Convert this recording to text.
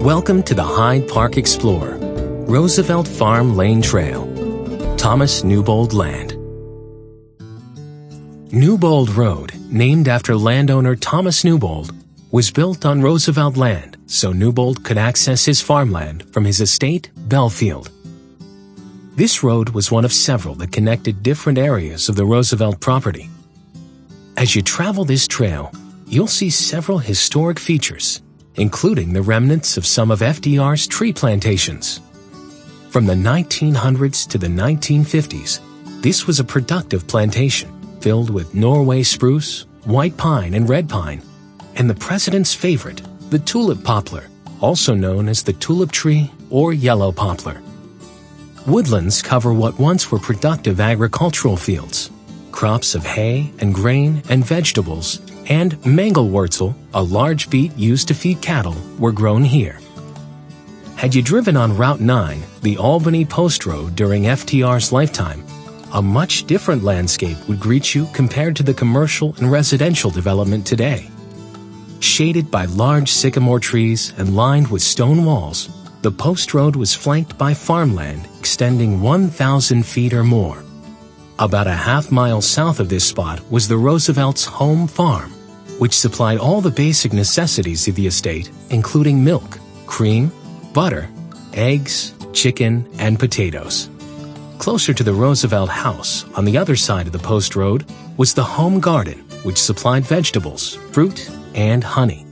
Welcome to the Hyde Park Explorer, Roosevelt Farm Lane Trail, Thomas Newbold Land. Newbold Road, named after landowner Thomas Newbold, was built on Roosevelt land so Newbold could access his farmland from his estate, Belfield. This road was one of several that connected different areas of the Roosevelt property. As you travel this trail, you'll see several historic features, including the remnants of some of FDR's tree plantations. From the 1900s to the 1950s, this was a productive plantation filled with Norway spruce, white pine, and red pine, and the president's favorite, the tulip poplar, also known as the tulip tree or yellow poplar. Woodlands cover what once were productive agricultural fields. Crops of hay and grain and vegetables and mangelwurzel, a large beet used to feed cattle, were grown here. Had you driven on Route 9, the Albany Post Road during FDR's lifetime, a much different landscape would greet you compared to the commercial and residential development today. Shaded by large sycamore trees and lined with stone walls, the Post Road was flanked by farmland extending 1,000 feet or more. About a half-mile south of this spot was the Roosevelt's home farm, which supplied all the basic necessities of the estate, including milk, cream, butter, eggs, chicken, and potatoes. Closer to the Roosevelt house, on the other side of the Post Road, was the home garden, which supplied vegetables, fruit, and honey.